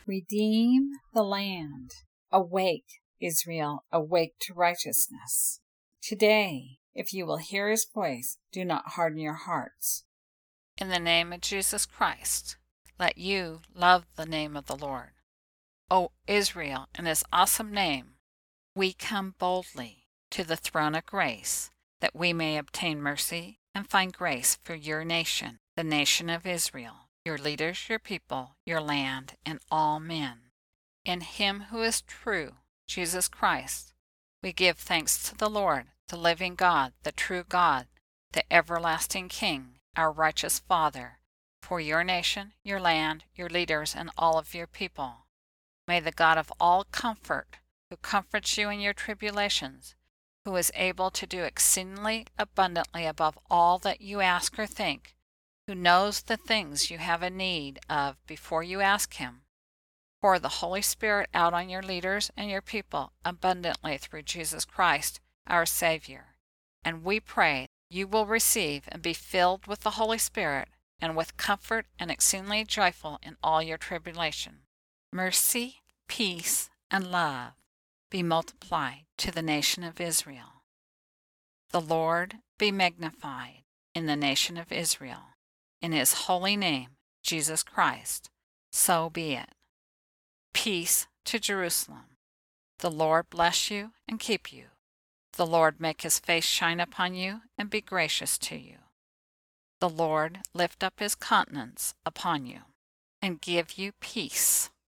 Redeem the land. Awake, Israel, awake to righteousness. Today, if you will hear his voice, do not harden your hearts. In the name of Jesus Christ, let you love the name of the Lord. O Israel, in his awesome name, we come boldly to the throne of grace, that we may obtain mercy and find grace for your nation, the nation of Israel, your leaders, your people, your land, and all men. In him who is true, Jesus Christ, we give thanks to the Lord, the living God, the true God, the everlasting King, our righteous Father, for your nation, your land, your leaders, and all of your people. May the God of all comfort, who comforts you in your tribulations, who is able to do exceedingly abundantly above all that you ask or think, who knows the things you have a need of before you ask him, pour the Holy Spirit out on your leaders and your people abundantly through Jesus Christ, our Savior. And we pray you will receive and be filled with the Holy Spirit and with comfort and exceedingly joyful in all your tribulation. Mercy, peace, and love be multiplied to the nation of Israel. The Lord be magnified in the nation of Israel. In his holy name, Jesus Christ, so be it. Peace to Jerusalem. The Lord bless you and keep you. The Lord make his face shine upon you and be gracious to you. The Lord lift up his countenance upon you and give you peace.